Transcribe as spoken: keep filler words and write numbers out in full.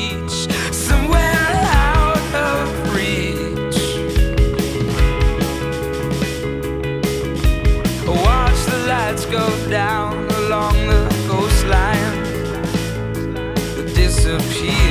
beach, somewhere out of reach. Watch the lights go down along the coastline, disappear.